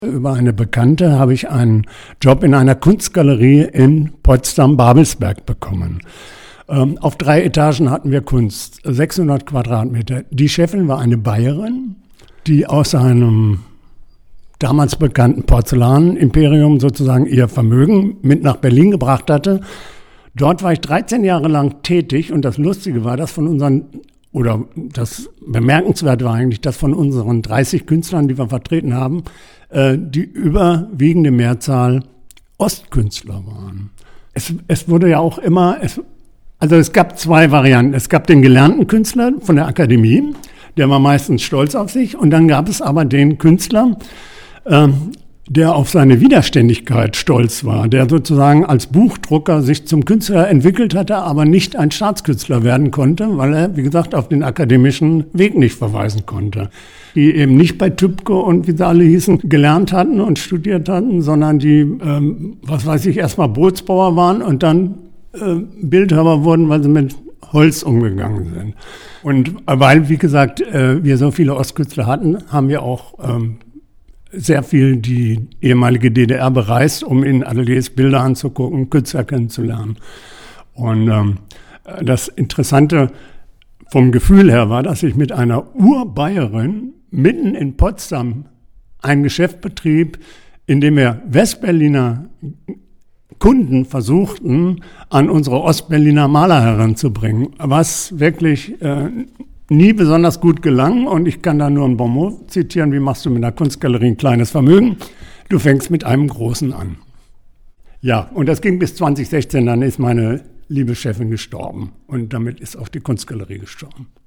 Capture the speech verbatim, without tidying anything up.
Über eine Bekannte habe ich einen Job in einer Kunstgalerie in Potsdam-Babelsberg bekommen. Ähm, auf drei Etagen hatten wir Kunst, sechshundert Quadratmeter. Die Chefin war eine Bayerin, die aus einem damals bekannten Porzellanimperium sozusagen ihr Vermögen mit nach Berlin gebracht hatte. Dort war ich dreizehn Jahre lang tätig und das Lustige war, dass von unseren, oder das Bemerkenswerte war eigentlich, dass von unseren dreißig Künstlern, die wir vertreten haben, äh, die überwiegende Mehrzahl Ostkünstler waren. Es, es wurde ja auch immer, es, also es gab zwei Varianten. Es gab den gelernten Künstler von der Akademie, der war meistens stolz auf sich, und dann gab es aber den Künstler, ähm, der auf seine Widerständigkeit stolz war, der sozusagen als Buchdrucker sich zum Künstler entwickelt hatte, aber nicht ein Staatskünstler werden konnte, weil er, wie gesagt, auf den akademischen Weg nicht verweisen konnte. Die eben nicht bei Tübke und wie sie alle hießen, gelernt hatten und studiert hatten, sondern die, ähm, was weiß ich, erstmal Bootsbauer waren und dann äh, Bildhauer wurden, weil sie mit Holz umgegangen sind. Und weil, wie gesagt, äh, wir so viele Ostkünstler hatten, haben wir auch ähm, sehr viel die ehemalige D D R bereist, um in Ateliers Bilder anzugucken, Künstler kennenzulernen. Und ähm, das Interessante vom Gefühl her war, dass ich mit einer Urbayerin mitten in Potsdam ein Geschäft betrieb, in dem wir Westberliner Kunden versuchten, an unsere Ostberliner Maler heranzubringen, was wirklich äh, nie besonders gut gelang. Und ich kann da nur ein Bonmot zitieren: Wie machst du mit einer Kunstgalerie ein kleines Vermögen? Du fängst mit einem großen an. Ja, und das ging bis zwanzig sechzehn, dann ist meine liebe Chefin gestorben und damit ist auch die Kunstgalerie gestorben.